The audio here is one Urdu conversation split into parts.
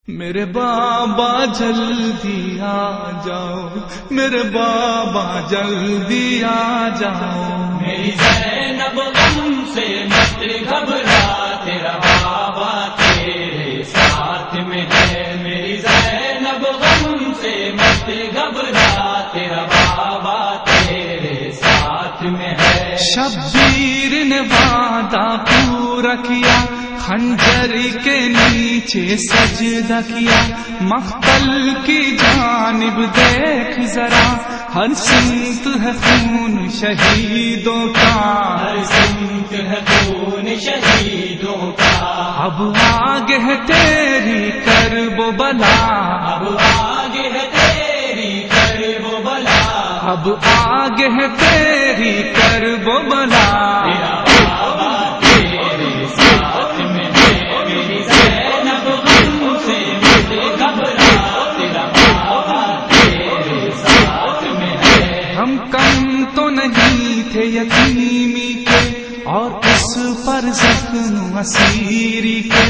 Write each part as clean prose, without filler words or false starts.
میرے بابا جلدی آ جاؤ، میرے بابا جلدی آ جاؤ، میری زینب غم سے مت گھبرا، تیرا بابا تیرے ساتھ میں ہے۔ میری زینب غم سے مت گھبرا، تیرا بابا تیرے ساتھ میں ہے۔ شبیر نے وعدہ پورا کیا، خنجر کے نیچے سجدہ کیا، مقتل کی جانب دیکھ ذرا، ہر سمت ہے خون شہیدوں کا، ہر سمت ہے خون شہیدوں کا۔ اب آگے ہے تیری کرب و بلا، اب آگے ہے تیری کرب و بلا، اب آگے ہے تیری کرب و بلا، تیرا بابا تیرے ساتھ میں ہے۔ میری زینب غم سے مت گھبرا، تیرا بابا تیرے ساتھ میں ہے۔ ہم کم تو نہیں تھے یتیمی کے، اور اس پر زخم اسیری کے،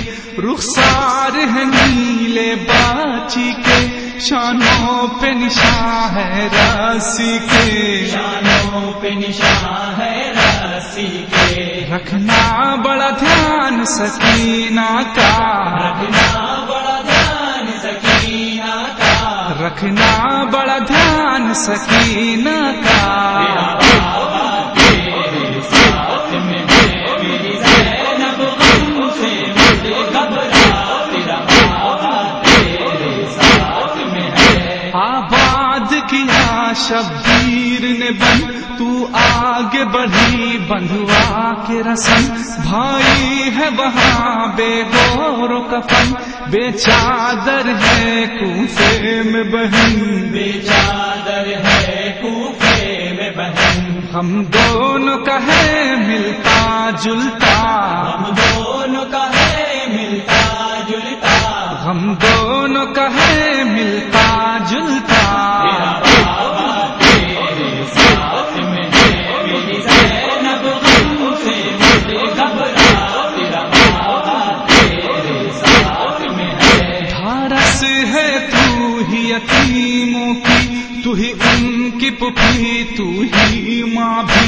رخسار ہے نیلے باچی کے، شانوں پہ نشان ہے راسی کے، شانوں پہ نشان ہے راسی کے۔ رکھنا بڑا دھیان سکینہ کا، رکھنا بڑا دھیان سکینہ کا، رکھنا بڑا دھیان سکینہ کا، تیرا بابا تیرے ساتھ میں ہے۔ میری زینب غم سے مت گھبرا، تیرا بابا تیرے ساتھ میں ہے۔ آباد کیا شبیر نے بن، تو آگے بڑھی بندھوا کے رسم، بھائی ہے وہاں بے گور و کفن، بے چادر ہے کوفے میں بہن، بے چادر ہے کوفے میں بہن، ہم دونوں کا ہے ملتا جلتا، ہم دونوں کا ہے ملتا جلتا، ہم دونوں کا ہے ملتا جلتا، تیرا بابا تیرے ساتھ میں ہے۔ میری زینب غم سے مت گھبرا، تیرا بابا تیرے ساتھ میں ہے۔ دھارس ہے تو ہی یتیموں کی، تو ہی ان کی پپھی، تو ہی ماں بھی،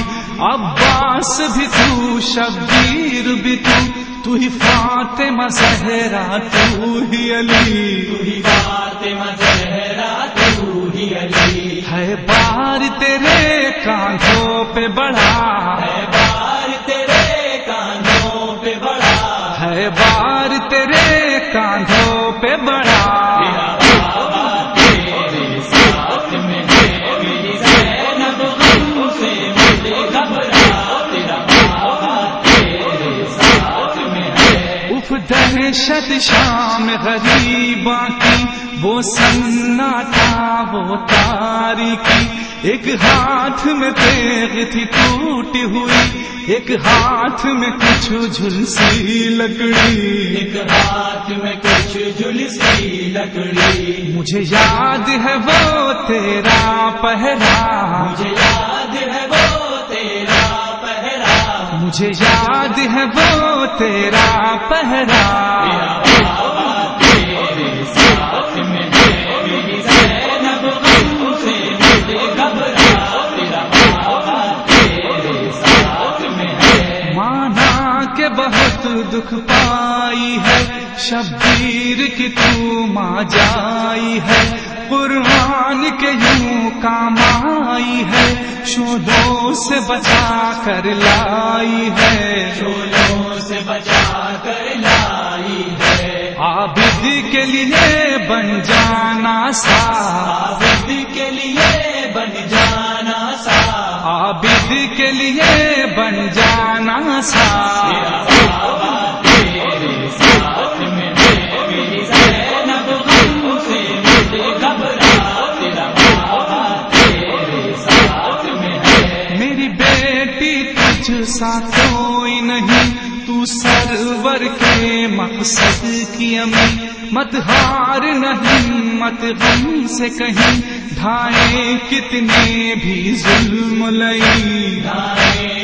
عباس بھی تو، شبیر بھی تو ہی فاطمہ زہرا، تو ہی علی، تو ہی فاطمہ زہرا، تو ہی علی، ہے بار تیرے کاندھوں پہ بڑا، ہے بار تیرے کاندھوں پہ بڑا، ہے بار تیرے کاندھوں پہ بڑا، تیرا بابا تیرے ساتھ میں ہے۔ میری زینب غم سے مت گھبرا، تیرا بابا تیرے ساتھ میں ہے۔ اف دہشت شام غریباں کی، وہ سناٹا وہ تاریکی، ایک ہاتھ میں تیغ تھی ٹوٹی ہوئی، ایک ہاتھ میں کچھ جھلسی لکڑی، ایک ہاتھ میں کچھ جھلسی لکڑی، مجھے یاد ہے وہ تیرا پہرا، مجھے یاد ہے وہ تیرا پہرا، مجھے یاد ہے وہ تیرا پہرا، تیرا بابا تیرے ساتھ میں ہے۔ میری زینب غم سے مت گھبرا، تیرا بابا تیرے ساتھ میں ہے۔ مانا کہ بہت دکھ پائی ہے، شبیر کی تو ماں جائی ہے، قرآن کے یوں کام آئی ہے، شولوں سے بچا کر لائی ہے، شولوں سے بچا کر لائی ہے۔ عابد کے لیے بن جانا سا، عابد کے لیے بن جانا سا، عابد کے لیے بن جانا سا، تیرا بابا تیرے ساتھ میں ہے۔ میری زینب غم سے مت گھبرا، تیرا بابا تیرے ساتھ میں ہے۔ میری بیٹی تجھ سا کوئی نہیں، تو سرور کے مقصد کی امی، مت ہار نہیں مت غم سے کہیں، ڈھائیں کتنے بھی ظلم لئی، ڈھائیں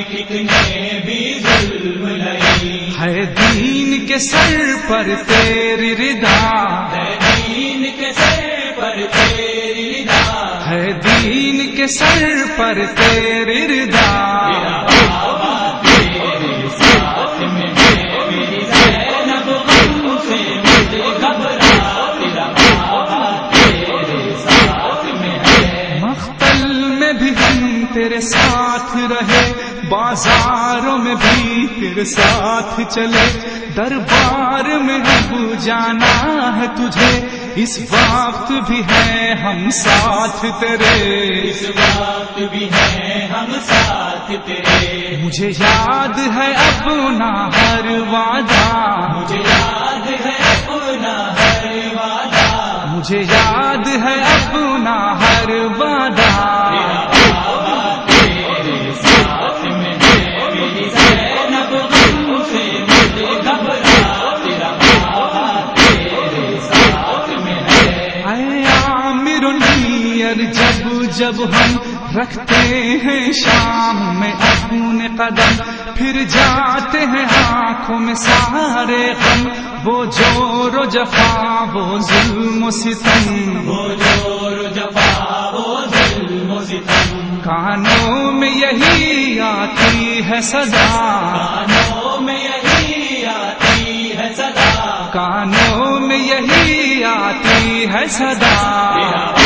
کتنے بھی ظلم لئی، ہے دین کے سر پر تیری رضا، ہے دین کے سر پر تیری رضا، ہے دین کے سر پر تیری رضا، بابا تیرے ساتھ میں ہے، میری زینب غم سے مت گھبرا، تیرا بابا تیرے ساتھ میں ہے، مقتل میں بھی ہم تیرے ساتھ رہے، بازاروں میں بھی تیرے ساتھ چلے، دربار میں اب جانا ہے تجھے، اس وقت بھی ہے ہم ساتھ تیرے، اس وقت بھی ہے ہم ساتھ تیرے، مجھے یاد ہے اپنا ہر وعدہ، مجھے یاد ہے اپنا ہر وعدہ، مجھے یاد ہے اپنا ہر وعدہ، بابا تیرے ساتھ میں ہے، میری زینب غم سے مت گھبرا، تیرا بابا تیرے ساتھ میں ہے، اے عامر النیر جب ہم رکھتے ہیں شام میں اپنے قدم، پھر جاتے ہیں آنکھوں میں سارے غم، وہ جور و جفا وہ ظلم و ستم، وہ جور و جفا وہ ظلم و ستم، کانوں میں یہی آتی ہے صدا، کانوں میں یہی آتی ہے صدا، کانوں میں یہی آتی ہے صدا،